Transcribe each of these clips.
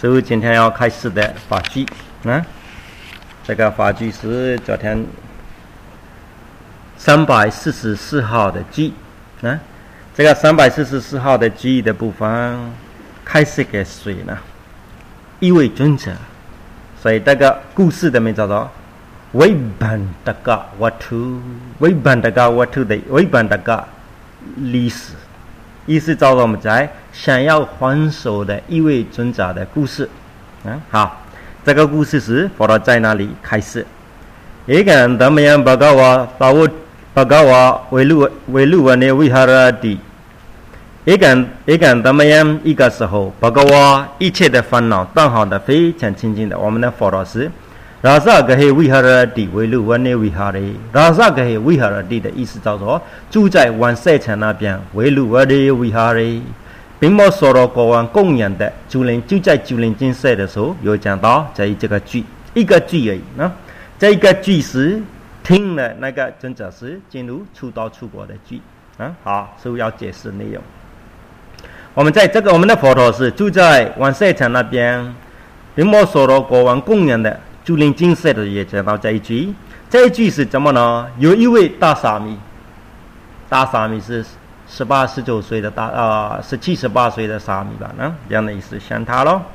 所以今天要开始的法句这个法句是昨天344号的句这个344号的句的部分开始给谁呢？一位尊者，所以这个故事的名叫做Vibhandaka Watu的 Vibhandaka 历史，意思叫做我们在想要还手的一位尊者的故事好，这个故事是佛陀在哪里开始？一个人怎么样巴嘎瓦维路瓦内维哈拉蒂，一个人怎么样？一个时候巴嘎瓦一切的烦恼断好的非常清净的，我们的佛陀是拉萨格黑维哈拉蒂维路瓦内维哈拉，拉萨格黑维哈拉蒂的意思叫做住在万塞城那边维路瓦内维哈拉，并没说到国王供养的就在九灵金色的时候有讲到这个句一个句而已这一个句是听了那个尊者是进入出道出国的句好，所以要解释内容。我们在这个我们的佛陀是住在万塞城那边，并没说到国王供养的九灵金色的也讲到这一句是怎么呢？有一位大沙弥是18、19岁的17、18岁的沙弥吧这样的意思，像他咯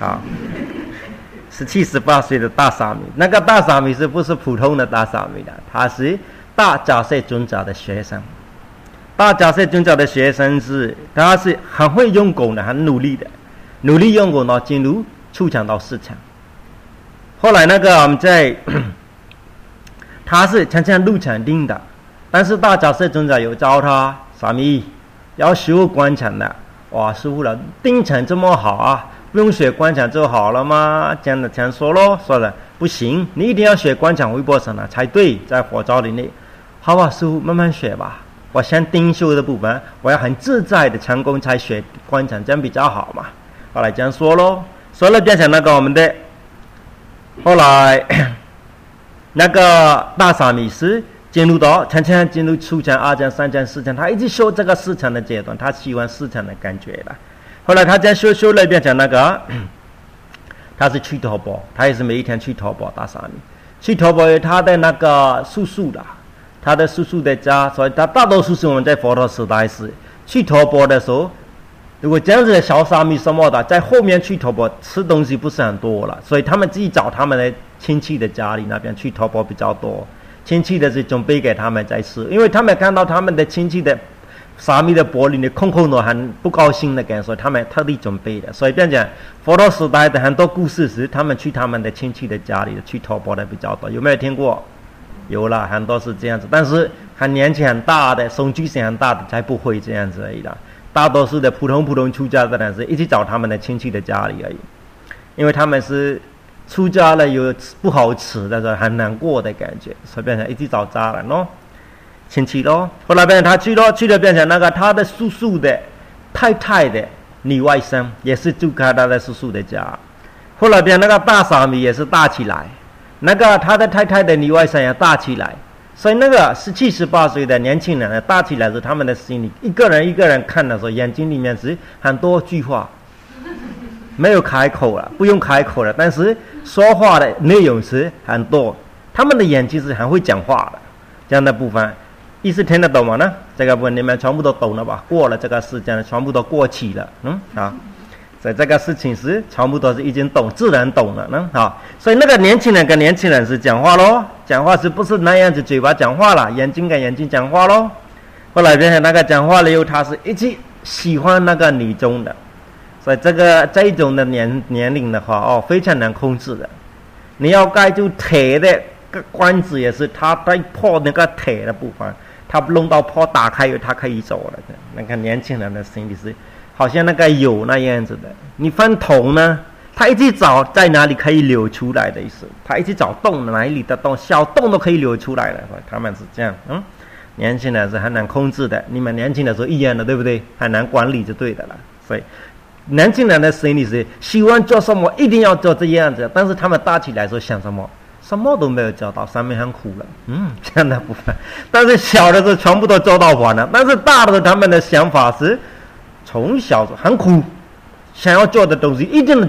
17、18岁的大沙弥，那个大沙弥是不是普通的大沙弥的？他是大迦叶尊者的学生。大迦叶尊者的学生他是很会用功的，很努力用功到进入出场到市场。后来那个我们在他是常常入场定的，但是大迦叶尊者有教他沙弥要学观场的。哇，师父了，定场这么好不用学观场就好了吗？这样说咯，说了不行，你一定要学观场微波神才对，在佛教里面。好吧，师父慢慢学吧，我先定修的部分我要很自在的成功才学观场，这样比较好嘛。后来这样说咯，说了变成那个我们的后来那个大沙弥是进入到常常进入初场、2场、3场、4场，他一直修这个4场的阶段，他喜欢4场的感觉了。后来他这样修了变成那个他是去托钵，他也是每一天去托钵。大沙弥去托钵，他的那个叔叔的家，所以他大多数是我们在佛陀时代是去托钵的时候，如果这样子的小沙弥什么的在后面去托钵吃东西不是很多了，所以他们自己找他们的亲戚的家里那边去托钵比较多，亲戚的是准备给他们在吃，因为他们看到他们的亲戚的沙弥的钵里面空的很不高兴的感受，他们特地准备的。所以变讲佛陀时代的很多故事是他们去他们的亲戚的家里去托钵的比较多，有没有听过？有了，很多是这样子，但是很年纪很大的sống居性很大的才不会这样子而已的，大多数的普通出家的人是一直找他们的亲戚的家里而已，因为他们是出家了有不好吃的时候很难过的感觉，所以变成一直找家人咯，亲戚咯。后来变成他去了变成那个他的叔叔的太太的女外甥也是住在他的叔叔的家。后来变成那个大沙弥也是大起来，那个他的太太的女外甥也大起来，所以那个17、18岁的年轻人大起来是他们的心里一个人看的时候，眼睛里面是很多句话，没有开口了，不用开口了，但是说话的内容是很多，他们的眼睛是很会讲话的，这样的部分意思听得懂吗呢？这个部分你们全部都懂了吧？过了这个时间全部都过去了所以这个事情是全部都是已经懂，自然懂了所以那个年轻人跟年轻人是讲话咯，讲话是不是那样子嘴巴讲话了，眼睛跟眼睛讲话咯。后来变成那个讲话了以后，他是一直喜欢那个女中的，所以这一种的年龄的话非常难控制的。你要盖住腿的关子也是他在破那个腿的部分，他弄到破打开以后他可以走了。那个年轻人的心里是好像那个有那样子的，你分头呢，他一直找在哪里可以流出来的意思，他一直找洞，哪里的洞，小洞都可以流出来了。他们是这样年轻人是很难控制的，你们年轻的时候一样的，对不对？很难管理就对的了。所以年轻人的心里是喜欢做什么一定要做这样子，但是他们大起来的时候想什么都没有做到，上面很苦了这样的部分。但是小的时候全部都做到完了，但是大的时候他们的想法是从小很苦，想要做的东西一定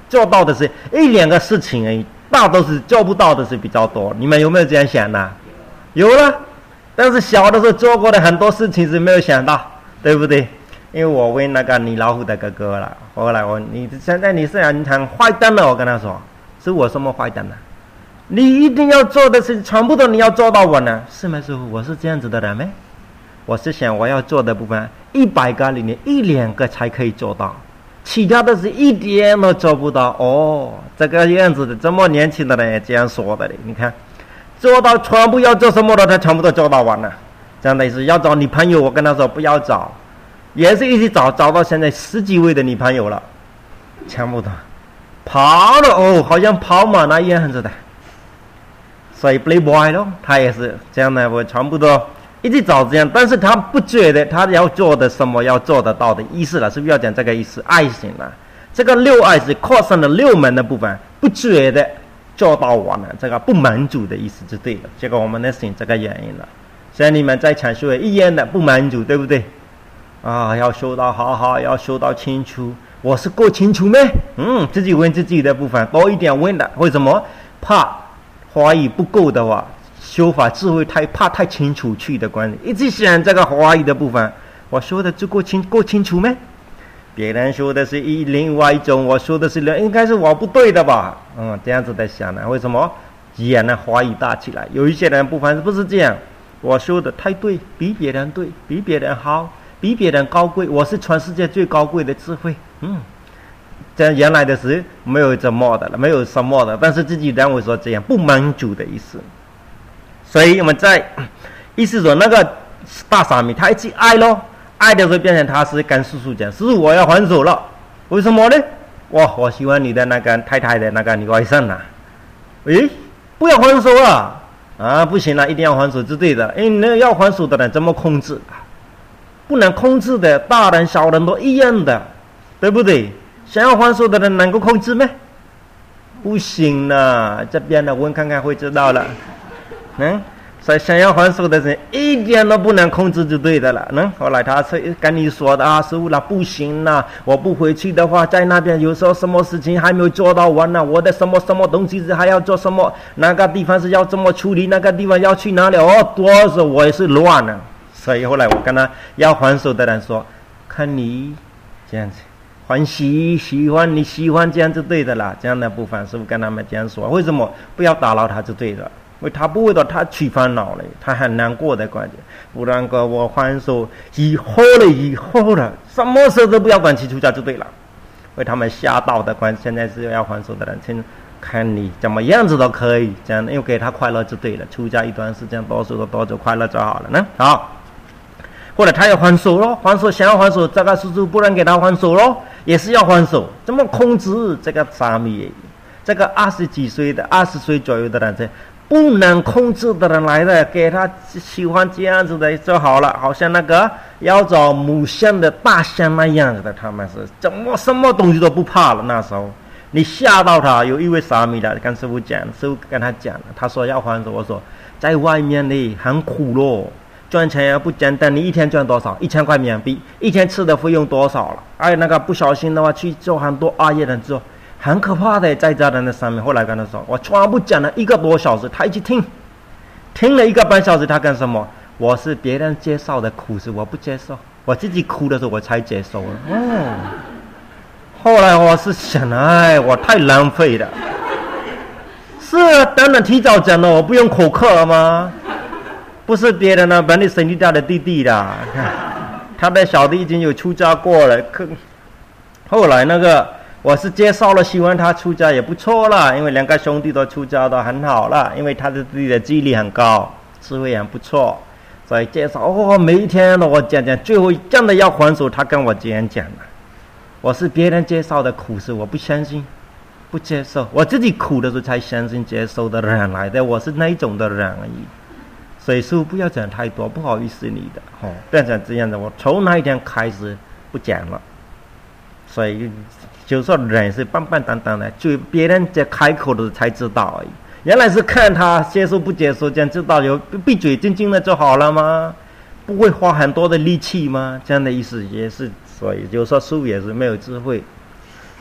做到的是一两个事情而已，大都是做不到的是比较多。你们有没有这样想呢？有了，但是小的时候做过的很多事情是没有想到，对不对？因为我问那个你老虎的哥哥了，后来你现在你是很坏蛋了，我跟他说，是我什么坏蛋呢？你一定要做的是全部都你要做到完呢，是吗？师傅，我是这样子的人吗？我是想我要做的部分100个里面1、2个才可以做到，其他的是一点都做不到。哦，这个样子的，这么年轻的人也这样说的嘞。你看，做到全部要做什么的，他全部都做到完了。这样的意思，要找女朋友，我跟他说不要找，也是一直找到现在10几位的女朋友了，全部都跑了哦，好像跑马那样子的。所以 Playboy 咯，他也是这样的，我全部都一直找这样，但是他不觉得他要做的什么要做得到的意思了，是不是要讲这个意思？爱心了，这个6爱是扩散的6门的部分，不觉得做到完了，这个不满足的意思就对了。结果我们的心这个原因了，像你们在阐述一样的不满足，对不对？啊，要修到好好，要修到清楚，我是够清楚吗？自己问自己的部分多一点问的，为什么？怕华语不够的话，修法智慧太清楚去的关系，一直想这个华语的部分，我说的够清楚吗？别人说的是另外一种，我说的是应该是我不对的吧？这样子在想呢，为什么演呢华语大起来？有一些人部分是不是这样？我说的太对，比别人对，比别人好，比别人高贵，我是全世界最高贵的智慧。这样原来的是没有怎么的了，没有什么的，但是自己认为说这样不满足的意思。所以我们在意思说那个大傻米他一直爱咯，爱的时候变成他是跟叔叔讲，叔叔我要还手了，为什么呢？我喜欢你的那个太太的那个女外甥啊，不要还手啊，不行了，一定要还手是对的，因为那要还手的人怎么控制啊？不能控制的，大人小人都一样的，对不对？想要还手的人能够控制吗？不行了，这边的问看看会知道了。所以想要还手的人一点都不能控制就对的了。后来他是跟你说的师傅了，不行了，我不回去的话，在那边有时候什么事情还没有做到完呢，我的什么东西是还要做什么，那个地方是要怎么处理，那个地方要去哪里，多少我也是乱了。所以后来我跟他要还手的人说，看你这样子欢喜喜欢你喜欢这样就对的啦，这样的部分师父跟他们这样说，为什么不要打扰他就对了，因为他不会的，他起烦恼了，他很难过的关系。不然个我还手以后了，什么事都不要管起出家就对了，为他们吓到的关系。现在是要还手的人，请看你怎么样子都可以，这样因为给他快乐就对了，出家一段时间多走快乐就好了呢。好。或者他要还手咯，还手想要还手，这个叔叔不能给他还手咯，也是要还手，怎么控制这个沙弥？这个20几岁的20岁左右的人，不能控制的人来的，给他喜欢这样子的就好了，好像那个要找母象的大象那样子的，他们是怎么什么东西都不怕了。那时候你吓到他，有一位沙弥的跟师父讲，师父跟他讲了，他说要还手，我说在外面呢很苦咯。赚钱也不简单，你一天赚多少？1000块缅币，一天吃的费用多少了？那个不小心的话去做很多业人做，很可怕的，在家人的上面。后来跟他说，我全部讲了1个多小时，他一直听了1个半小时，他干什么？我是别人介绍的苦事，我不接受，我自己哭的时候我才接受了。后来我是想，我太浪费了。是当然提早讲了，我不用口渴了吗？不是别人的，本地神力大的弟弟的，他的小弟已经有出家过了。后来那个我是介绍了，希望他出家也不错了，因为2个兄弟都出家都很好了，因为他的自己的记忆力很高，智慧也很不错，所以介绍每一天的我讲，最后真的要还手，他跟我这样讲了。我是别人介绍的苦事，我不相信，不接受，我自己苦的时候才相信接受的人来的，我是那一种的人而已。所以师父不要讲太多，不好意思你的变成这样的，我从那一天开始不讲了。所以就说人是笨笨当当的，就别人在开口的才知道而已。原来是看他接受不接受，这样知道有闭嘴静静的就好了吗？不会花很多的力气吗？这样的意思也是。所以就说师父也是没有智慧，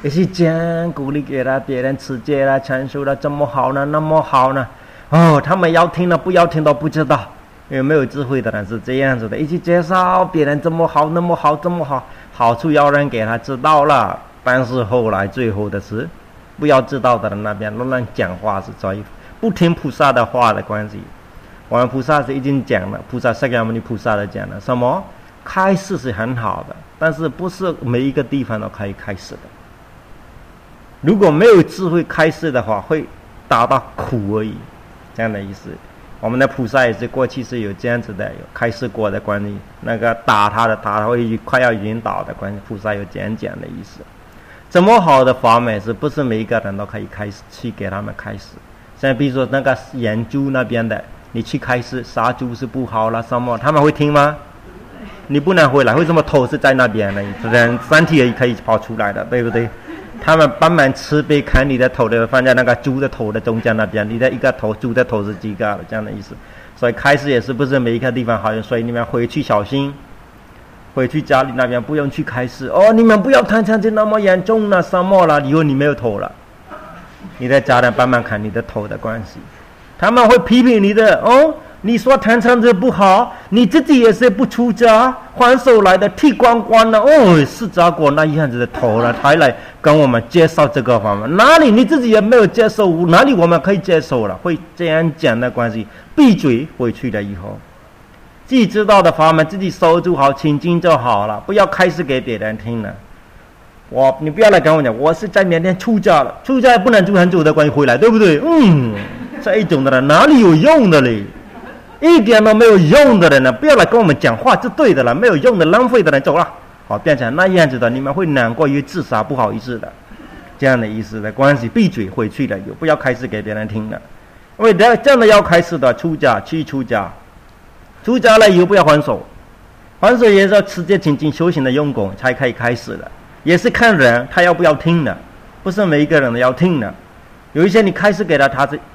一起讲鼓励给他别人持戒啦、阐述了，怎么好呢？那么好呢？哦，他们要听了不要听都不知道。有没有智慧的人是这样子的，一起介绍别人怎么好那么好这么好，好处要人给他知道了，但是后来最后的是不要知道的人那边乱讲话，是所以不听菩萨的话的关系。我们菩萨是已经讲了，菩萨释迦牟尼菩萨的讲了什么？开示是很好的，但是不是每一个地方都可以开示的。如果没有智慧开示的话，会达到苦而已，这样的意思。我们的菩萨也是过去是有这样子的，有开示过的关系，那个打他会快要晕倒的关系，菩萨有这样讲的意思。这么好的法门是不是每一个人都可以开始去给他们开始？像比如说那个研究那边的，你去开始杀猪是不好了什么，他们会听吗？你不能回来，为什么头是在那边呢？人身体也可以跑出来的，对不对？他们帮忙慈悲砍你的头的，放在那个猪的头的中间那边，你的一个头，猪的头是几个的，这样的意思。所以开始也是不是每一个地方好，所以你们回去小心，回去家里那边不用去开始哦，你们不要贪嗔痴那么严重了，什么了？以后你没有头了，你的家人帮忙砍你的头的关系，他们会批评你的哦。你说贪嗔痴不好，你自己也是不出家，还手来的剃光光了哦，释迦果那样子的头了，才来跟我们介绍这个法门。哪里你自己也没有接受，哪里我们可以接受了？会这样讲的关系，闭嘴回去了以后，自己知道的法门自己守住好，清净就好了，不要开始给别人听了。你不要来跟我讲，我是在缅甸出家了，出家也不能住很久的关系回来，对不对？这一种的人哪里有用的嘞？一点都没有用的人呢，不要来跟我们讲话就对的了，没有用的浪费的人走了，好变成那样子的，你们会难过于自杀，不好意思的，这样的意思的关系，闭嘴回去了，不要开始给别人听了，因为这样的要开始的出家去出家了以后不要还手，还手也是要持戒清净修行的用功才可以开始的，也是看人他要不要听的，不是每一个人都要听的，有一些你开始给他是。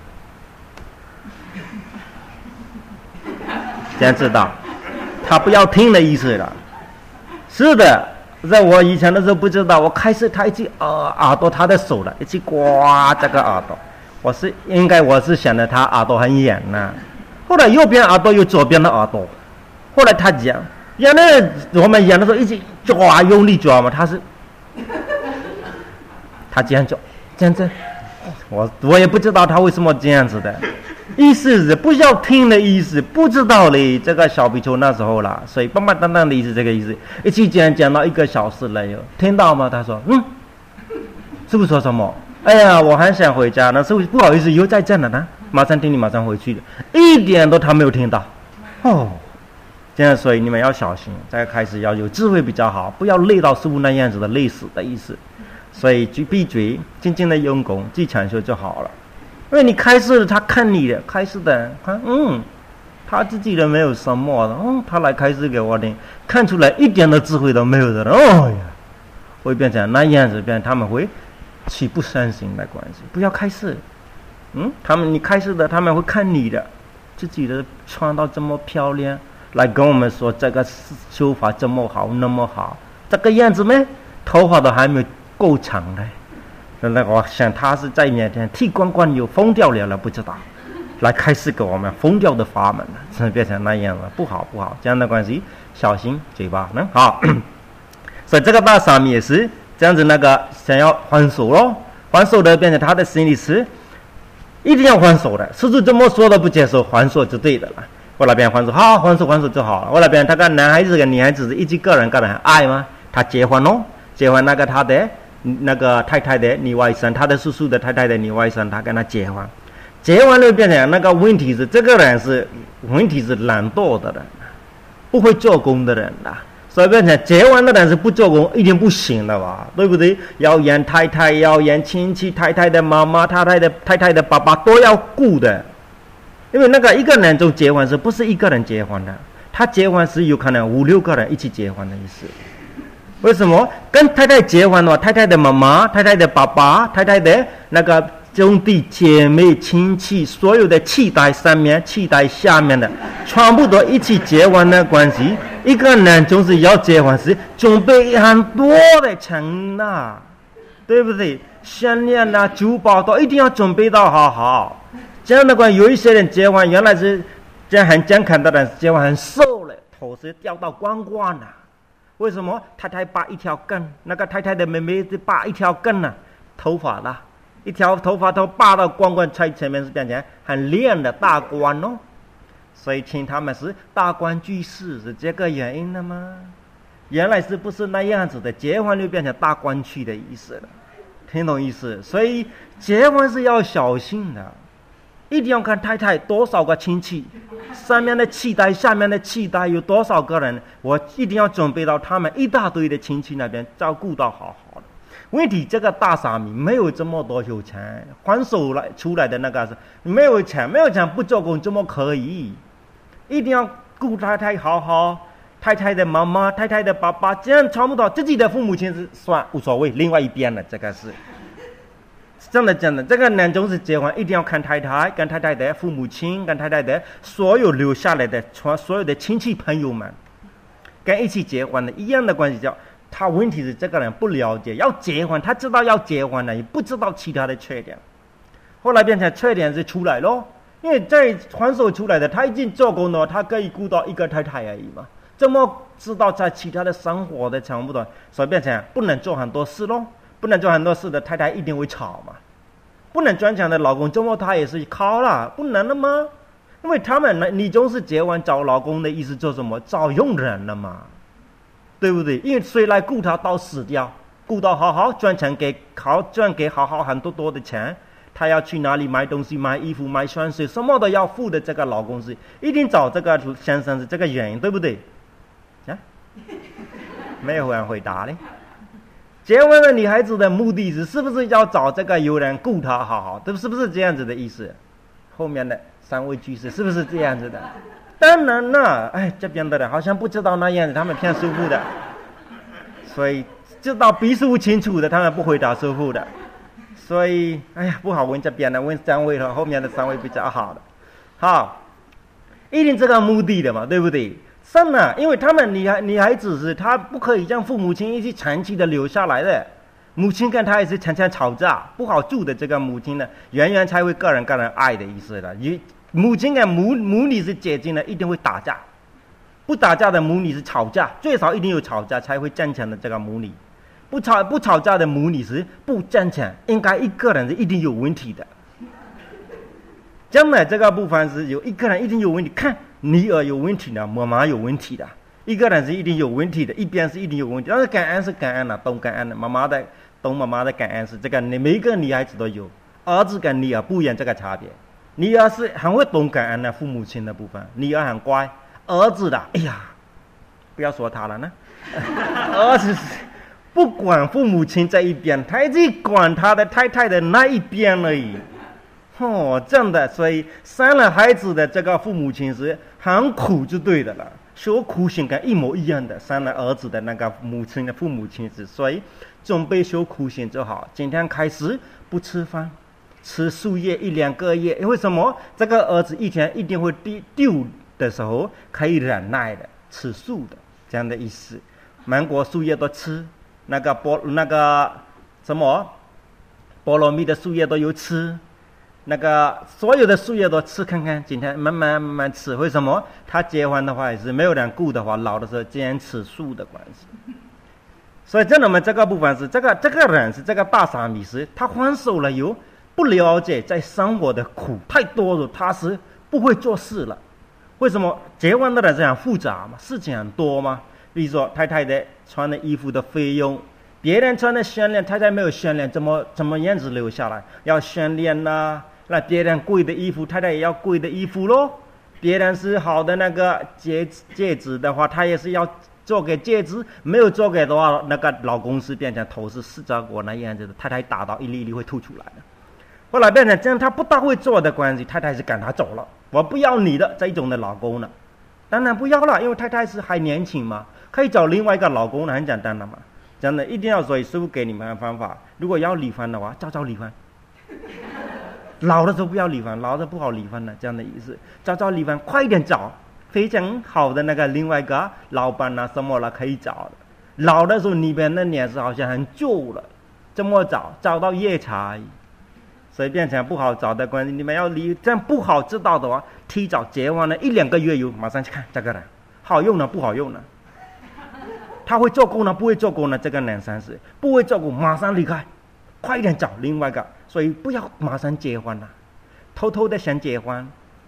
这样知道，他不要听的意思了。是的，在我以前的时候不知道，我开始他一起耳朵他的手了，一起刮这个耳朵。我是想着他耳朵很痒呐，后来右边耳朵有左边的耳朵，后来他讲，原来我们痒的时候一起抓，用力抓嘛，他这样做，这样子，我也不知道他为什么这样子的。意思是不要听的意思，不知道嘞。这个小比丘那时候啦，所以棒棒当当的意思，这个意思。一起讲到1个小时了哟，听到吗？他说，师父说什么？哎呀，我很想回家呢，师父不好意思，以后再见了呢，马上听你马上回去的，一点都他没有听到。这样，所以你们要小心，再开始要有智慧比较好，不要累到师父那样子的累死的意思。所以就闭嘴，静静的用功，自己阐修就好了。因为你开示了，他看你的开示的人看，他自己人没有什么的，他来开示给我听，看出来一点的智慧都没有的人，会变成那样子，他们会起不善行的关系。不要开示，你开示的，他们会看你的，自己的穿到这么漂亮，来跟我们说这个修法这么好那么好，这个样子咩？头发都还没有够长嘞。那我想他是在面前剃光光有疯掉了不知道，来开示给我们疯掉的法门了，真的变成那样了，不好，这样的关系，小心嘴巴呢。好，所以这个大沙弥也是这样子，那个想要还手咯，还手的变成他的心里是一定要还手的，师父这么说都不接受，还手就对的了。我那边还手，好，还手就好了。我那边他跟男孩子跟女孩子是一起个人爱吗？他结婚那个他的。那个太太的女外甥，他的叔叔的太太的女外甥，他跟他结婚了变成那个问题是，这个人是懒惰的人，不会做工的人啦，所以变成结婚的人是不做工一定不行的吧，对不对？要演太太，要演亲戚，太太的妈妈，太太的爸爸都要顾的，因为那个一个人就结婚是不是一个人结婚的？他结婚是有可能5、6个人一起结婚的意思。为什么跟太太结婚的话，太太的妈妈、太太的爸爸、太太的那个兄弟姐妹亲戚，所有的气代上面、气代下面的，全部都一起结婚的关系。一个人就是要结婚时准备很多的钱呐， 对不对？项链啊、珠宝都一定要准备到好好。这样的话，有一些人结婚原来是这样很健康的人，结婚很瘦了，头是掉到光光了。为什么？太太拔一条根，那个太太的妹妹就拔一条根啊，头发啦，一条头发都拔到光光，在前面是变成很亮的大官哦。所以请他们是大官居士，是这个原因的吗？原来是不是那样子的？结婚就变成大官去的意思了，听懂意思？所以结婚是要小心的，一定要看太太多少个亲戚，上面的气袋下面的气袋有多少个人，我一定要准备到他们一大堆的亲戚那边照顾到好好的。问题这个大傻米没有这么多有钱，还手来出来的那个是没有钱不做工怎么可以？一定要顾太太好好，太太的妈妈、太太的爸爸，这样差不多自己的父母亲是算无所谓，另外一边了，这个是。真的，这个男中是结婚一定要看太太，跟太太的父母亲，跟太太的所有留下来的所有的亲戚朋友们，跟一起结婚的一样的关系。叫他问题是这个人不了解要结婚，他知道要结婚了，也不知道其他的缺点。后来变成缺点是出来咯，因为在还手出来的，他已经做工了，他可以顾到一个太太而已嘛，怎么知道在其他的生活的程度，所以变成不能做很多事咯。不能做很多事的太太一定会吵嘛，不能赚钱的老公周末他也是靠了，不能了吗？因为他们你就是结婚找老公的意思做什么？找佣人了嘛，对不对？因为谁来顾他到死掉，顾到好好赚钱赚给好好很多的钱，他要去哪里买东西、买衣服、买香水，什么都要付的。这个老公是一定找这个先生是这个原因，对不对？啊，没有人回答嘞。结婚的女孩子的目的是不是要找这个有人顾她好好，是不是这样子的意思？后面的三位居士是不是这样子的？当然了，这边的人好像不知道那样子，他们骗师父的，所以知道笔数清楚的，他们不回答师父的，所以不好问这边的，问三位了，后面的三位比较好的，好，一定这个目的的嘛，对不对？真的，因为他们女孩子是她不可以让父母亲一起长期的留下来的，母亲跟她也是常常吵架，不好住的这个母亲呢，远远才会个人爱的意思的。母亲跟母女是接近的，一定会打架，不打架的母女是吵架，最少一定有吵架才会挣钱的这个母女，不吵架的母女是不挣钱，应该一个人是一定有问题的。将来这个部分是有一个人一定有问题，看女儿有问题的，妈妈有问题的，一个人是一定有问题的，一边是一定有问题。但是感恩是感恩了，懂感恩的，懂妈妈的感恩是这个，每一个女孩子都有，儿子跟女儿不一样这个差别。女儿是很会懂感恩的父母亲的部分，女儿很乖，儿子的，不要说他了呢，儿子不管父母亲这一边，他只管他的太太的那一边而已。真的，所以生了孩子的这个父母亲是很苦就对的了，受苦心跟一模一样的。生了儿子的那个母亲的父母亲是，所以准备受苦心就好。今天开始不吃饭，吃素叶1-2个月，为什么？这个儿子一天一定会丢的时候可以忍耐的，吃素的这样的意思。芒果树叶都吃，那个什么菠萝蜜的树叶都有吃。那个所有的树叶都吃看看，今天慢慢吃。为什么？他结婚的话也是没有人顾的话，老的时候坚持素的关系。所以真的，我们这个部分是这个人是这个大傻米是，他还手了有不了解在生活的苦太多了，他是不会做事了。为什么？结婚的人是很复杂嘛，事情很多嘛。比如说太太的穿的衣服的费用。别人穿的项链，太太没有项链，怎么样子留下来？要项链啦，那别人贵的衣服，太太也要贵的衣服咯。别人是好的那个戒指的话，他也是要做给戒指，没有做给的话，那个老公是变成头是四角果那样子的，太太打到一粒一粒会吐出来的。后来变成这样，他不大会做的关系，太太是赶他走了，我不要你的这一种的老公了。当然不要了，因为太太是还年轻嘛，可以找另外一个老公了，很简单的嘛。真的一定要，所以师父给你们的方法，如果要离婚的话，早离婚。老的时候不要离婚，老的不好离婚的，这样的意思。早离婚，快一点找非常好的那个另外一个老板啊什么了可以找的。老的时候你们的年纪好像很旧了， 这么早找到夜叉，所以变成不好找的关系。你们要这样不好知道的话，提早结婚了1-2个月有马上去看这个人好用呢不好用呢，他会做工呢不会做工呢，这个男生是不会做工马上离开，快一点找另外一个。所以不要马上结婚了，偷偷的先结婚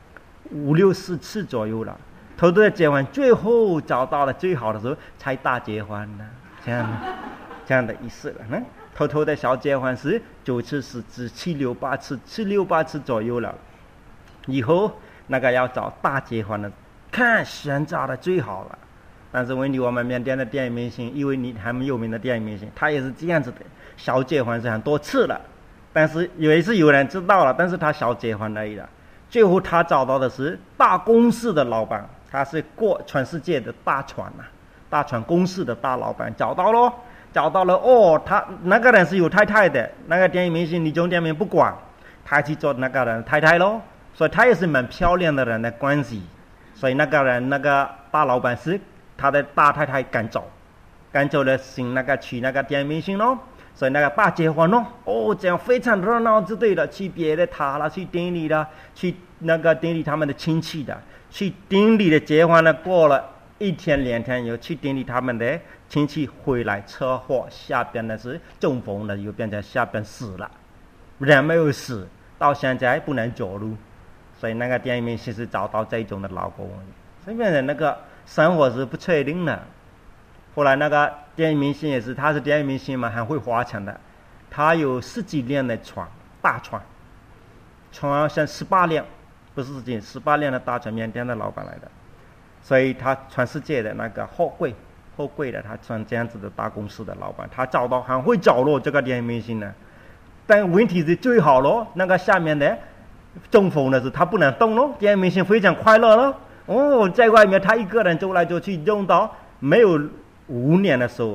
5-6-4次左右了，偷偷的结婚，最后找到了最好的时候才大结婚呢，这样的意思了呢。偷偷的小结婚是9次10次7-6-8次7-6-8次左右了，以后那个要找大结婚了，看选找的最好了。但是问题我们缅甸的电影明星，因为你很有名的电影明星，他也是这样子的，小结婚是很多次了，但是也是有人知道了，但是他小结婚而已了。最后他找到的是大公司的老板，他是过全世界的大船大船公司的大老板，找到了哦，他那个人是有太太的，那个电影明星李宗电明不管，他去做那个人太太咯，所以他也是蛮漂亮的人的关系，所以那个人那个大老板是他的大太太赶走了，请那个娶那个电影明星咯，所以那个大结婚咯，哦，这样非常热闹之对的，去别的塔了，去典礼了，去那个典礼他们的亲戚的，去典礼的结婚了，过了1天2天又去典礼他们的亲戚回来车祸，下边的是中风了，又变成下边死了，人没有死，到现在不能走路，所以那个电影明星是找到这种的老公，所以变成那个生活是不确定的。后来那个电影明星也是，他是电影明星嘛，很会花钱的，他有10几辆的船，大船像18辆，不是18辆的大船，缅甸的老板来的，所以他全世界的那个货柜的，他穿这样子的大公司的老板，他找到很会找咯这个电影明星呢。但问题是最好咯，那个下面的中风的是他不能动咯，电影明星非常快乐咯。哦，在外面他一个人走来走去，用到没有5年的时候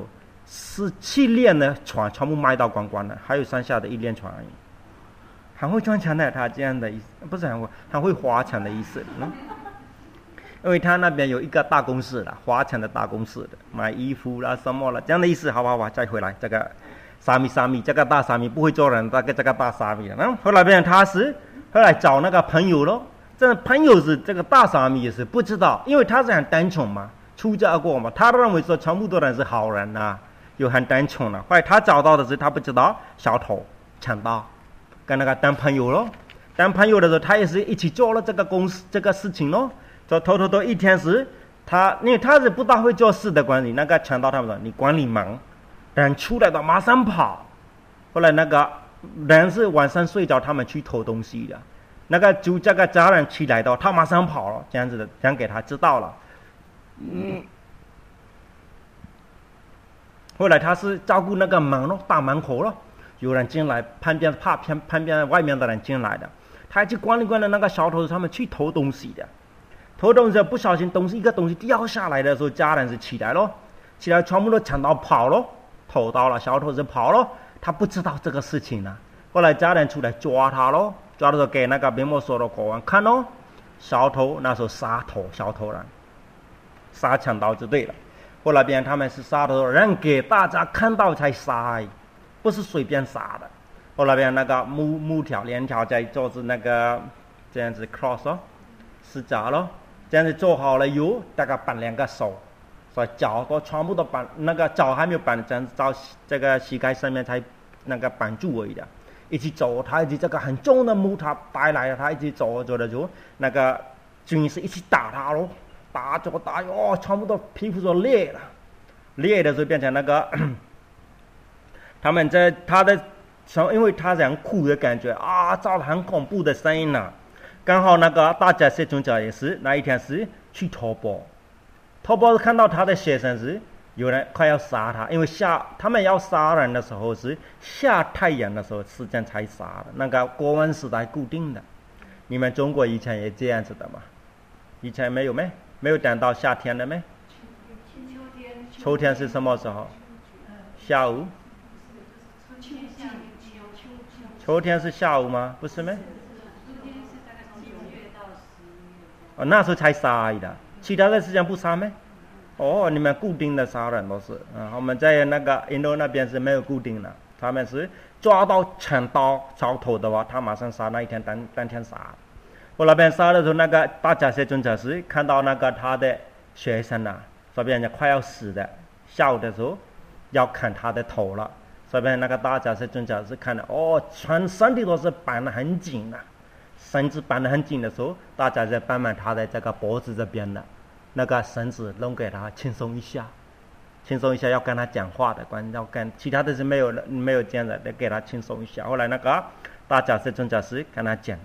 ，17辆的船全部卖到光光了，还有剩下的1辆船而已。很会赚钱的，他这样的意思，不是很会花钱的意思。因为他那边有一个大公司了，花钱的大公司的，买衣服啦什么了，这样的意思，好不好？再回来这个沙弥，这个大沙弥不会做人，这个大沙弥了。后来变成他是后来找那个朋友咯，这朋友是这个大沙弥也是不知道，因为他是很单纯嘛，出家过嘛，他认为说全部的人是好人啊，又很单纯了。后来他找到的是他不知道小偷强盗，跟那个当朋友咯，当朋友的时候他也是一起做了这个公司这个事情咯。就偷偷一天时，因为他是不大会做事的管理，那个强盗他们说你管理忙，人出来的马上跑。后来那个人是晚上睡着，他们去偷东西的，那个就这个家人起来的，他马上跑了，这样子的，讲给他知道了。后来他是照顾那个门咯，大门口咯，有人进来，旁边外面的人进来的，他去管理那个小偷，他们去偷东西的。偷东西不小心一个东西掉下来的时候，家人是起来咯，起来全部都抢到跑咯，偷到了，小偷是跑咯，他不知道这个事情呢。后来家人出来抓他咯，抓的时候给那个边牧所的国王看咯，小偷那时候小偷人杀强盗就对了。后来他们是杀的人给大家看到才杀，不是随便杀的。后来那个木条连条在做是那个这样子 cross 咯，十字架咯。这样子做好了有大概绑2个手，所以脚都全部都绑，那个脚还没有绑，这样子到这个膝盖上面才那个绑住而已的。一起走，他一起这个很重的木他带来了，他一起走的时候，那个军士一起打他咯，打哦，全部都皮肤都裂了，裂的时候变成那个他们在他的，因为他这样哭的感觉啊，造了很恐怖的声音了。刚好那个大迦叶尊者也是那一天是去托钵是看到他的学生是有人快要杀他，因为他们要杀人的时候是下太阳的时候时间才杀的，那个国王时代固定的。你们中国以前也这样子的嘛？以前没有等到夏天了没？秋天是什么时候？下午？秋天是下午吗？不是没？哦，那时候才杀的，其他的时间不杀没？哦，你们固定的杀人都是，我们在那个印度那边是没有固定的， 他们是抓到强盗小偷的话，他马上杀，那一天当天杀。后来边杀的时候，那个大迦叶尊者是看到那个他的学生啊，说别人家快要死的，下午的时候要砍他的头了。所以那个大迦叶尊者是看到全身体都是绑得很紧的，绳子绑得很紧的时候，大迦叶绑满他的这个脖子这边的那个绳子弄给他轻松一下，要跟他讲话的，要跟其他的是没有这样的，给他轻松一下。后来那个大迦叶尊者是跟他讲，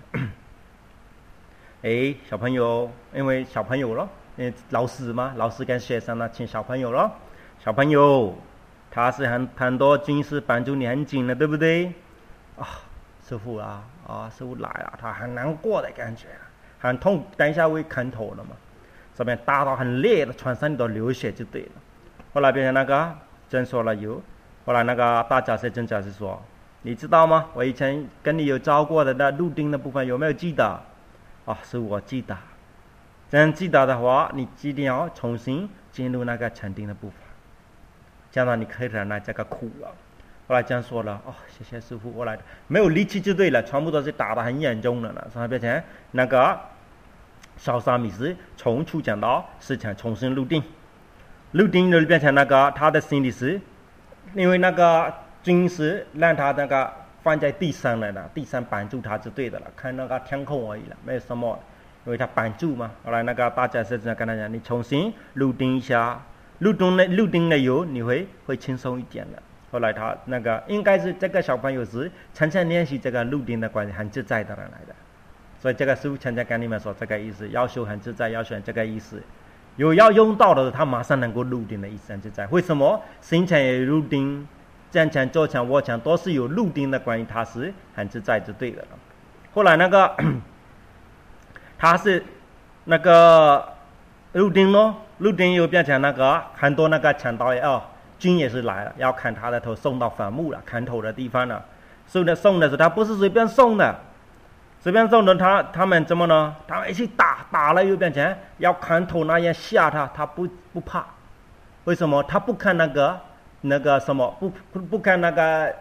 小朋友，因为小朋友咯，老师嘛，老师跟学生呢，请小朋友咯，小朋友，他是很多军事帮助你很紧的，对不对？师父啊，师父来了，他很难过的感觉，很痛，等一下会砍头了嘛，这边打到很烈的，全身都流血就对了。后来变成那个真说了有，后来那个大迦叶尊者是说，你知道吗？我以前跟你有教过的那入定的部分有没有记得？是我记得。这样记得的话，你一定要重新进入那个禅定的部分，这样你可以忍耐这个苦了。后来这样说了，谢谢师父，后来没有力气就对了，全部都是打得很严重的了，所以变成那个小沙弥是从初讲到四讲重新入定。入定就变成那个他的心里是，因为那个军师让他那个放在地上来了，地上绑住他就对的了，看那个天空而已了，没有什么，因为他绑住嘛。后来那个大迦叶尊者跟他讲，你重新入定一下，入定了以后你会轻松一点的。后来他那个应该是这个小朋友是常常练习这个入定的关系，很自在的人来的，所以这个师父常常跟你们说这个意思，要修很自在，要选这个意思。有要用到的，他马上能够入定的意思就在。为什么行前也入定，站前、坐前、卧前都是有入定的关系，他是很自在就对了。后来那个他是那个入定咯，入定又变成那个很多那个强盗军也是来了，要砍他的头，送到坟墓了，砍头的地方了。送的时候，他不是随便送的。随便送的他们怎么呢？他们一起打了又变成要砍头那样吓他，他不怕。为什么？他不看那个什么，不看那个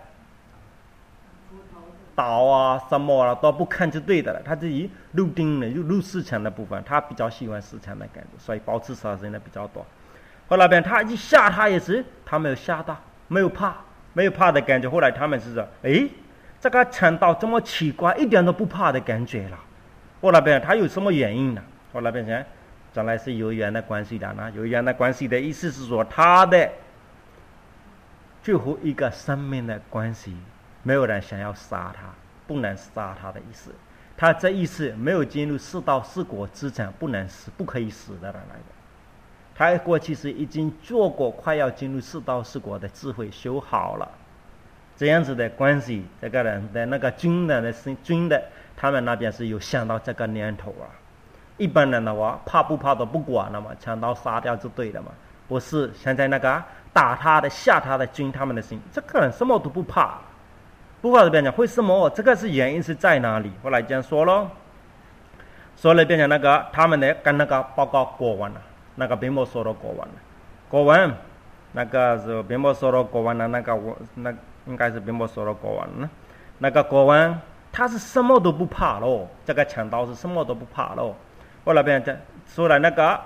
刀什么都不看就对的了。他自己入定了，入四禅的部分，他比较喜欢四禅的感觉，所以保持杀生的比较多。后来他一吓他也是，他没有吓到，没有怕的感觉。后来他们是说，这个强盗这么奇怪，一点都不怕的感觉了。后来他有什么原因呢？后来变成将来是有缘的关系的呢。有缘的关系的意思是说，他的最后一个生命的关系，没有人想要杀他，不能杀他的意思。他这意思没有进入四道四果之前不能死，不可以死的人来的。他过去是已经做过快要进入四道四果的智慧修好了。这样子的关系，这个人的那个军的他们那边是有想到这个念头啊。一般人的话，怕不怕都不管了嘛，抢刀杀掉就对了嘛。不是现在那个打他的、吓他的军，他们的心，这个人什么都不怕，不怕的变成为什么？这个是原因是在哪里？后来这样说咯，说了变成那个他们的跟那个报告国王了，那个宾摩娑罗国王，那个是宾摩娑罗国王的那应该是宾摩娑罗国王呢。那个国王他是什么都不怕咯，这个强盗是什么都不怕咯。后来变成说了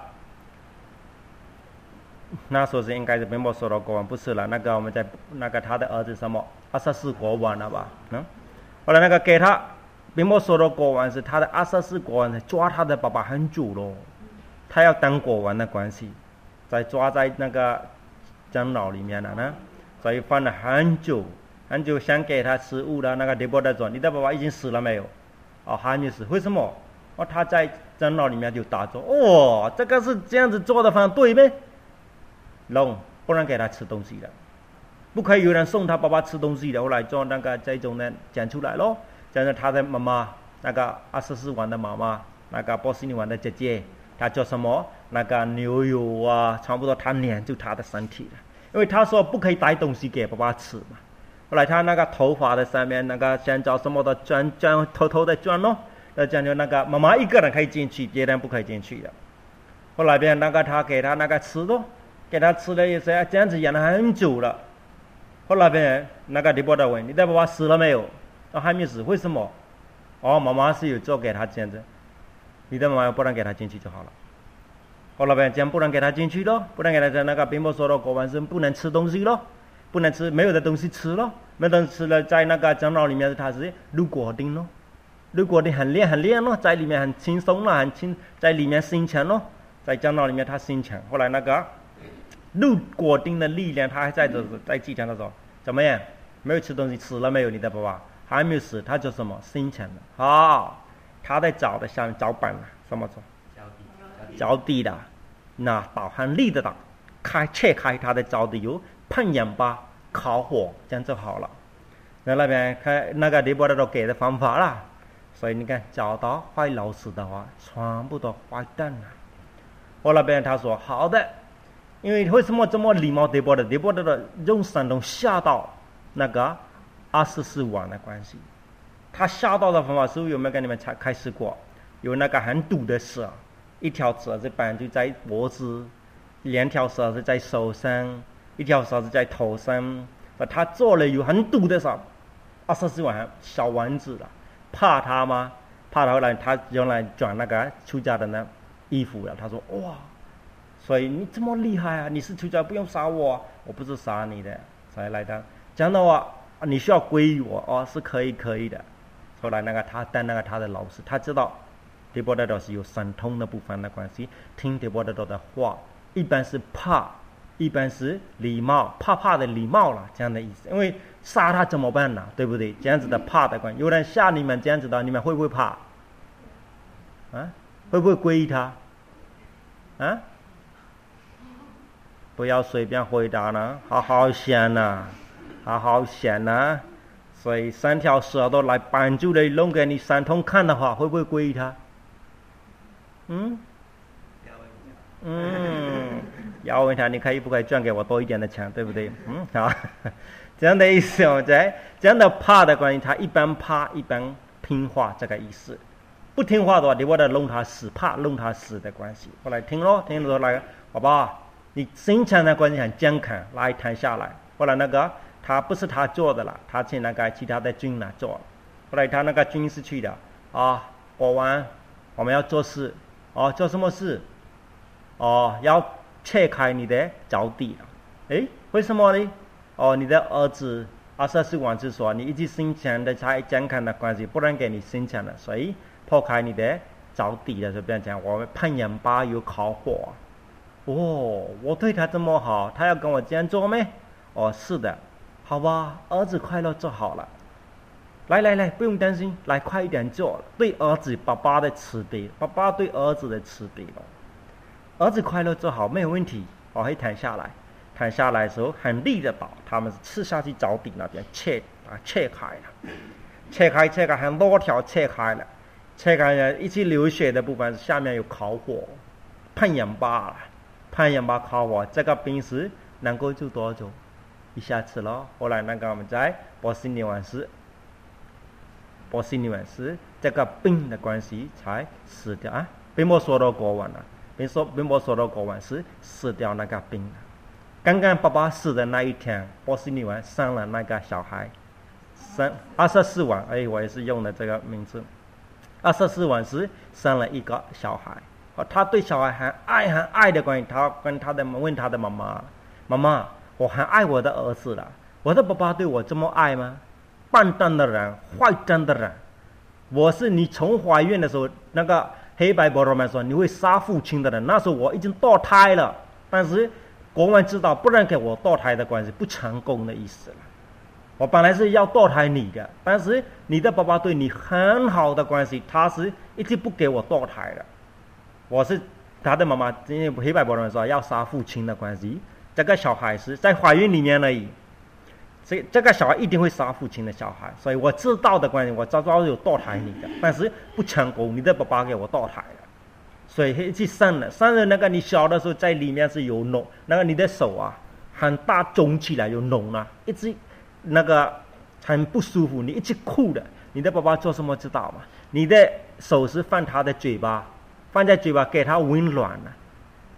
那时候是应该是宾摩娑罗国王，不是了。那个我们在那个他的儿子什么24国王了吧？后来那个给他宾摩娑罗国王是他的24国王，抓他的爸爸很久咯，他要当国王的关系，在抓在那个监牢里面了呢。所以放了很久，想给他食物的那个迪波德说：“你的爸爸已经死了没有？”还没死。为什么？他在监牢里面就打坐。这个是这样子做的方对呗？不能给他吃东西的，不可以有人送他爸爸吃东西的。后来做那个这种呢讲出来咯，讲着他的妈妈，那个24王的妈妈，那个波斯尼王的姐姐，他做什么？那个牛油差不多他黏住他的身体了。因为他说不可以带东西给爸爸吃嘛，后来他那个头发的上面那个香蕉什么的钻偷偷的钻咯，这样就那个妈妈一个人可以进去，别人不可以进去的。后来边那个他给他那个吃咯，给他吃了也是这样子养了很久了， 后来边那个迪波德问：“你的爸爸死了没有？”还没死，为什么？妈妈是有做给他这样子，你的妈妈不让给他进去就好了。后来边这样不让给他进去咯，不让给他在那个并不说了，国王是不能吃东西咯，不能吃没有的东西吃咯，没有东西吃了，在那个长老里面他是入果丁咯，入果丁很练咯，在里面很轻松了，在里面心强咯，在长老里面他心强。后来那个入果丁的力量，他还在祭坛的时候怎么样？没有吃东西，吃了没有？你的爸爸还没有死，他就什么心强了他在脚的下面脚板了，什么做？脚底的，那导很力的打切开他的脚底有喷盐巴烤火，这样就好了。那边看那个迪波德都给的方法啦，所以你看找到坏老师的话，全部都坏蛋了。我那边他说好的，因为为什么这么礼貌迪波德的用山东吓到那个24万的关系，他吓到的方法是有没有跟你们开始过？有那个很毒的蛇，一条蛇是绑住在脖子，2条蛇是在手上，1条蛇是在头上。他做了有很毒的蛇，24万小丸子了，怕他吗？怕他，后来他用来转那个出家的那衣服了。他说哇，所以你这么厉害啊！你是出家不用杀我，我不是杀你的，才来的。这样的话，你需要皈依我是可以的。后来那个他当那个他的老师，他知道迪波德多是有神通的部分的关系，听迪波德多的话，一般是怕，一般是礼貌，怕的礼貌了，这样的意思。因为杀他怎么办呢？对不对？这样子的怕的关系，有人吓你们这样子的，你们会不会怕？会不会皈依他？不要随便回答呢，好好想呐，所以3条蛇都来绑住你，弄给你神通看的话，会不会皈依他？要问他，你可以不可以赚给我多一点的钱，对不对？好，这样的意思这样的怕的关系，他一般怕，一般听话，这个意思。不听话的话，你为了弄他死，怕弄他死的关系。后来听了来，宝宝，你心肠的关系很健康，来谈下来。后来那个他不是他做的了，他请那个其他的军来做。后来他那个军是去的国王，我们要做事做什么事？要切开你的脚底了。为什么呢？你的儿子24万是说你一直心强的才健康的关系，不能给你心强的，所以破开你的脚底的，就这样讲。我们喷盐巴有烤火。我对他这么好，他要跟我这样做咩？是的，好吧，儿子快乐就好了。来，不用担心，来快一点做了。对儿子爸爸的慈悲，爸爸对儿子的慈悲了。儿子快乐就好，没有问题。会弹下来的时候很力的倒，他们是吃下去脚底那边切开了，切开很多条切开了，一起流血的部分下面有烤火，喷盐巴烤火，这个病是能够住多久？一下子了。后来那个我们在波斯尼万斯这个病的关系才死掉并不说到国王了，并不说到国王是死掉那个病了。刚刚爸爸死的那一天，波斯尼万生了那个小孩，生24万，我也是用的这个名字。24万是生了一个小孩，他对小孩很爱的关系，他跟问他的妈妈，我很爱我的儿子了，我的爸爸对我这么爱吗？笨蛋的人，坏蛋的人，我是你从怀孕的时候，那个黑白婆罗门说你会杀父亲的人，那时候我已经堕胎了，但是国王知道不能给我堕胎的关系，不成功的意思了。我本来是要堕胎你的，但是你的爸爸对你很好的关系，他是一直不给我堕胎的。我是他的妈妈，因为黑白婆罗门说要杀父亲的关系，这个小孩是在怀孕里面而已，这个小孩一定会杀父亲的小孩，所以我知道的关系，我早有堕胎你的，但是不成功，你的爸爸给我堕胎了，所以一起生了那个你小的时候在里面是有脓，那个你的手很大肿起来有脓一直那个很不舒服，你一直哭的，你的爸爸做什么知道吗？你的手是放他的嘴巴，放在嘴巴给他温暖了，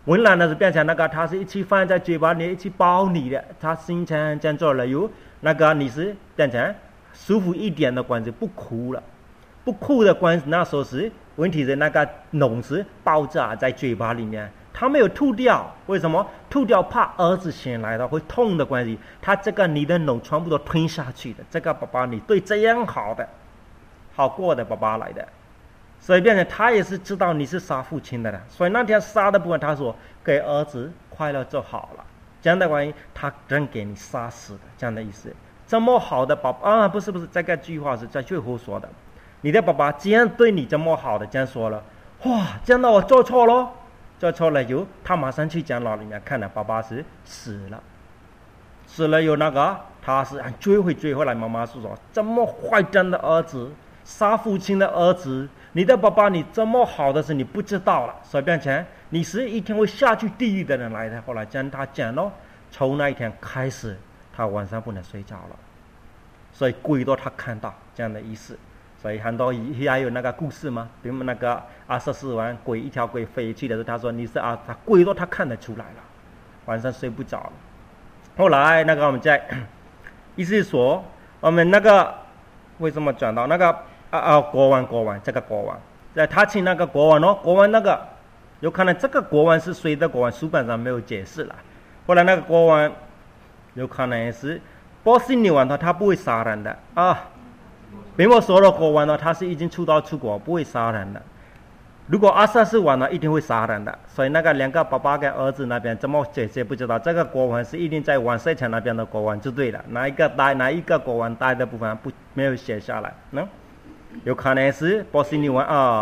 文兰的是变成那个，他是一起放在嘴巴里，一起抱你的，他形成这样做了有那个你是变成舒服一点的关系，不哭了，不哭的关系，那时候是问题是那个脓是爆炸在嘴巴里面，他没有吐掉，为什么？吐掉怕儿子醒来了会痛的关系，他这个你的脓全部都吞下去的，这个爸爸你对这样好的，好过的爸爸来的。所以变成他也是知道你是杀父亲的了，所以那天杀的部分他说给儿子快乐就好了，这样的关系他真给你杀死的，这样的意思。这么好的爸爸不是这个句话是在最后说的，你的爸爸既然对你这么好的这样说了，哇，这样的我做错了，做错了有他马上去监牢里面看了爸爸是死了有那个他是追回来，妈妈是说这么坏蛋的儿子，杀父亲的儿子，你的爸爸你这么好的事你不知道了，所以变成你是一天会下去地狱的人来的。后来跟他讲了，从那一天开始他晚上不能睡觉了，所以鬼都他看到这样的意思。所以很多还有那个故事嘛，比如那个24万鬼，一条鬼飞去的时候，他说你是他鬼都他看得出来了，晚上睡不着了。后来那个我们在意思是说我们那个为什么转到那个国王这个国王，在他请那个国王国王那个有可能这个国王是谁的国王，书本上没有解释了。后来那个国王有可能是波斯女王的，他不会杀人的比我说的国王呢，他是已经出道出国，不会杀人的。如果24王呢，一定会杀人的。所以那个两个爸爸跟儿子那边怎么解释不知道，这个国王是一定在万岁城那边的国王就对了，哪一个国王待的部分没有写下来有可能是波斯女王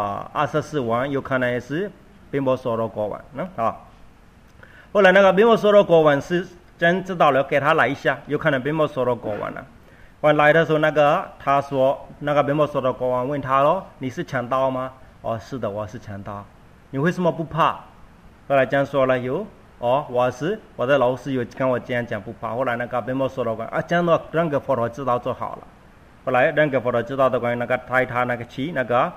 24王，有可能也是并不说的国王后来那个并不说的国王是真知道了，给他来一下，有可能并不说的国王了。我来的时候，那个他说那个并不说的国王问他咯，你是强盗吗？是的，我是强盗。你为什么不怕？后来这样说了有我的老师有跟我这样讲不怕。后来那个并不说的国王这样的让个佛陀知道就好了。后来让个佛陀知道的关于那个带他那个去那个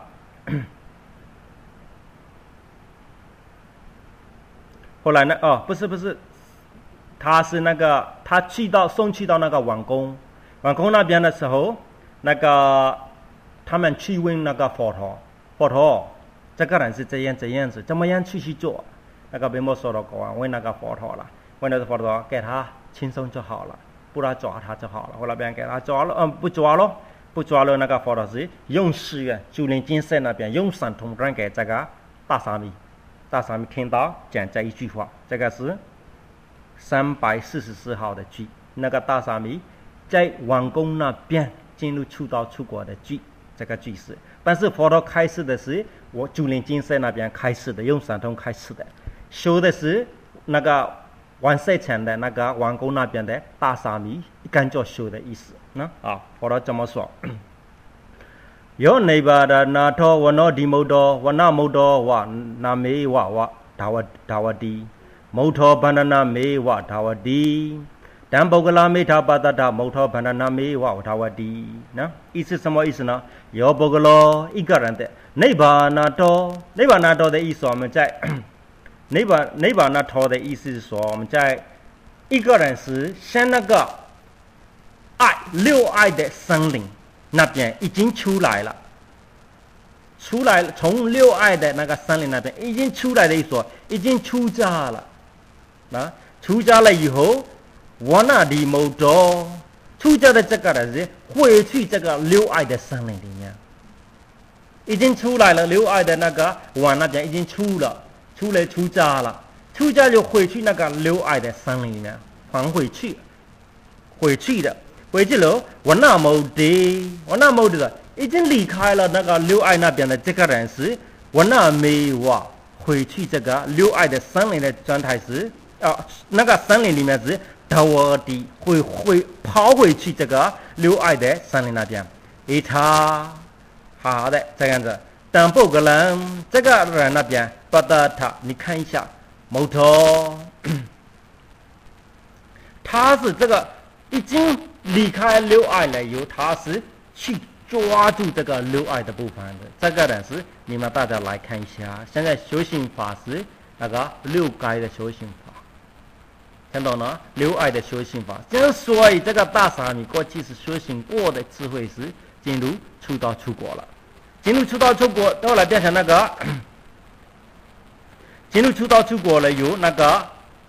后来不是他是那个他送去到那个王宫那边的时候，那个他们去问那个佛陀这个人是这样子，怎么样去做？那个并没说的国王问那个佛陀了，问那个佛陀给他轻松就好了，不然抓他就好了。后来别人给他抓了，不抓了，那个佛陀是用誓愿，竹林精舍那边用神通让给这个大沙弥听到讲这一句话，这个是344号的句，那个大沙弥在王宫那边进入出道出国的句，这个句是，但是佛陀开始的是我竹林精舍那边开始的，用神通开始的，修的是那个万岁城的那个王宫那边的大沙弥跟着修的意思佛陀这么说有那边的那头我那地摩多我那摩多我那没我达瓦迪摩托班的那没我达瓦迪但波格拉没他巴达达摩托班的那没我达瓦迪意思什么意思呢？有波格罗一个人的那把那头的意思，我们在那把那头的意思是说，我们在一个人是像那个六爱的森林那边已经出来了，从六爱的那个森林那边已经出来的意思，已经出家了出家了以后我那里没多出家的这个人是回去这个六爱的森林里面，已经出来了，六爱的那个往那边已经出家了，出家就回去那个六爱的森林里面还回去了，我那没的已经离开了那个六爱那边的这个人是我那没回去这个六爱的森林的状态是那个森林里面是到我的会跑回去这个六爱的森林那边，好的这样子。但不可能这个人那边把他你看一下摩托他是这个已经离开六爱了以后，他是去抓住这个六爱的部分的，这个人是你们大家来看一下，现在修行法师那个六盖的修行法，听懂了？六爱的修行法。所以这个大沙弥过去是修行过的智慧是进入出道出国了，进入出道出国，后来变成那个进入出道出国了，有那个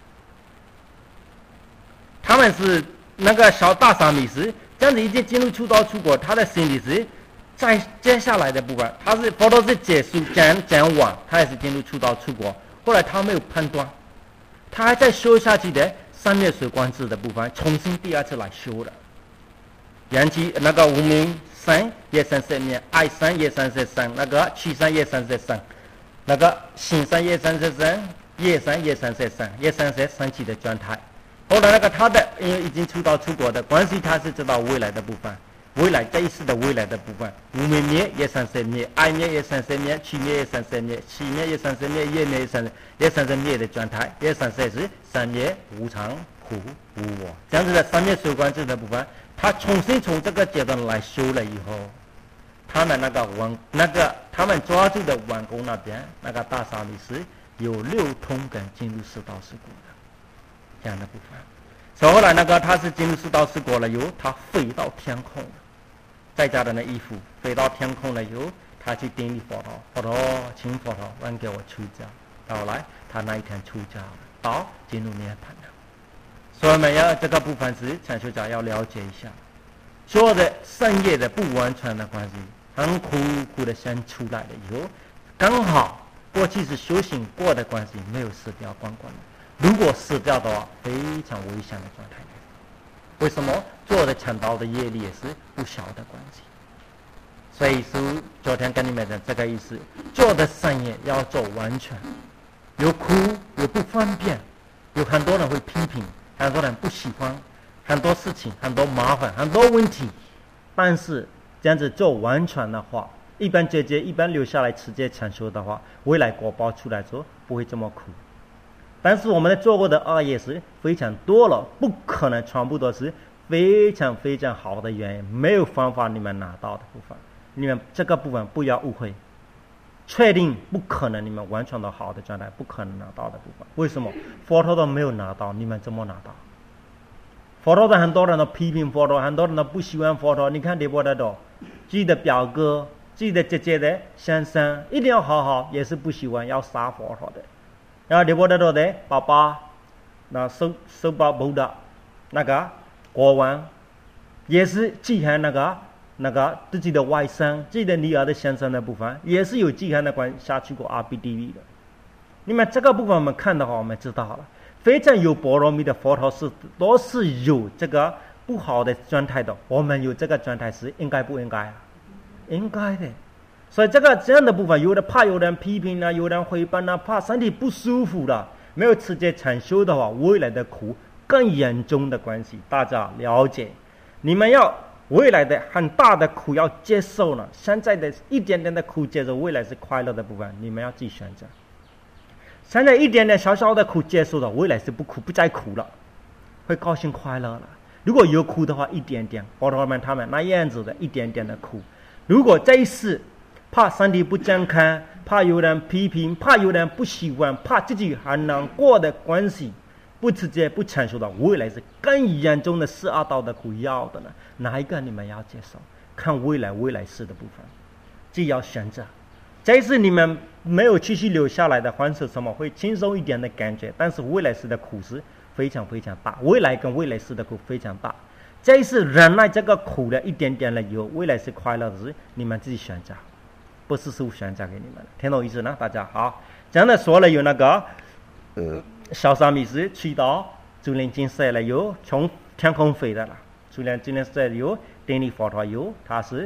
他们是那个小大沙弥是这样子已经进入出道出国，他的心里是在接下来的部分，他是佛陀是结束讲完，他也是进入出道出国。后来他没有判断，他还在修下去的三灭水观智的部分，重新第二次来修了。缘起那个无明三业三色灭，爱三业三色三，那个取三业三色三，那个心三业三色三，业三业三色三，业三色三起的状态。后来那个他的因为已经出道出国的关系，他是知道未来的部分。未来这一世的未来的部分，无明灭业三色灭，爱灭业三色灭，取灭业三色灭，喜灭业三色灭，业灭业三色灭的状态。业三色是三灭无常苦无我，这样子的三灭水观智的部分，他重新从这个阶段来修了以后，他们他们抓住的完工那边那个大沙弥是有六通根进入四道四果的这样的部分。所以后来他是进入四道四果了以后，他飞到天空了，在家的那衣服飞到天空了以后，他去顶礼佛陀，佛陀请佛陀让给我出家。后来他那一天出家了，到进入涅槃了。所以我们要这个部分是禅修家要了解一下，所有的善业的不完全的关系，很苦苦的先出来了以后，刚好过去是修行过的关系，没有死掉光光的。如果死掉的话，非常危险的状态。为什么？做的强盗的业力也是不小的关系。所以是昨天跟你们的这个意思，做的善业要做完全，有苦有不方便，有很多人会批评，很多人不喜欢，很多事情很多麻烦很多问题，但是这样子做完全的话，一般解决一般留下来直接禅修的话，未来果报出来之后不会这么苦。但是我们做过的恶业是非常多了，不可能全部都是非常非常好的原因，没有方法你们拿到的部分，你们这个部分不要误会，确定不可能你们完全的好的状态不可能拿到的部分。为什么？佛陀都没有拿到，你们怎么拿到？佛陀的很多人都批评佛陀，很多人都不喜欢佛陀。你看你波的都自己的表哥自己的姐姐的先生一定要好好，也是不喜欢要杀佛陀的。然后你波的都的爸爸那受报菩萨那个国王也是忌恨那个自己的外甥自己的女儿的先生的部分，也是有忌恨的关下去过阿鼻地狱的。你们这个部分我们看的话，我们知道了，非常有般若蜜的佛陀是都是有这个不好的状态的。我们有这个状态是应该不应该啊？应该的。所以这样的部分，有的怕有人批评啊，有人诽谤啊，怕身体不舒服的，没有直接禅修的话，未来的苦更严重的关系，大家了解。你们要未来的很大的苦要接受了，现在的一点点的苦接受，未来是快乐的部分，你们要自己选择。现在一点点小小的苦接受了，未来是不苦不再苦了，会高兴快乐了。如果有苦的话，一点点，佛陀们他们那样子的一点点的苦。如果这一世怕身体不健康，怕有人批评，怕有人不喜欢，怕自己很难过的关系，不直接不阐述的，未来是更严重的12道的苦要的呢？哪一个你们要接受？看未来世的部分，自己要选择。这一次你们没有继续留下来的，还是什么会轻松一点的感觉，但是未来世的苦是非常非常大，未来跟未来世的苦非常大。这一次忍耐这个苦的一点点了以后，未来是快乐的是你们自己选择，不是师父选择给你们的，听懂意思呢？大家好，这样的说了有那个小沙弥是去到竹林精舍了有从天空飞的了，竹林精舍有顶礼佛陀有，他是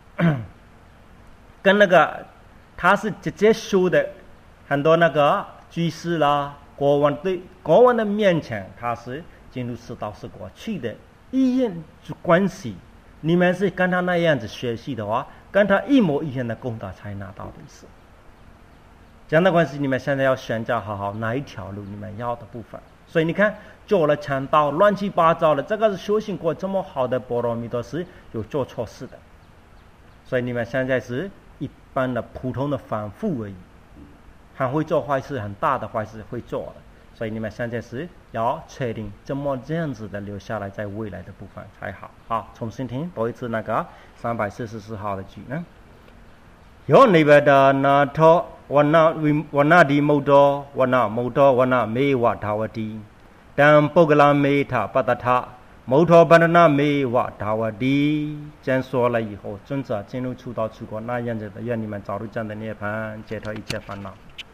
跟那个他是直接修的很多那个居士啦，国王的面前，他是进入4道4果去的一样关系。你们是跟他那样子学习的话，跟他一模一样的功德才拿到的意思。这样的关系，你们现在要选择好好哪一条路你们要的部分。所以你看，做了强盗乱七八糟的，这个是修行过这么好的般若蜜多是有做错事的。所以你们现在是一般的普通的反复而已， 还会做坏事，很大的坏事会做的。所以你们现在是要确定怎么这样子的留下来，在未来的部分才好。好，重新听多一次那个344号的句呢。有那边的那头我那的摩多我那没瓦塔瓦的，但波格拉没塔巴达塔摩托巴达那没瓦塔瓦的。这样说了以后，遵着进入出道出国那样子的，愿你们早日这样的涅槃，解脱一切烦恼。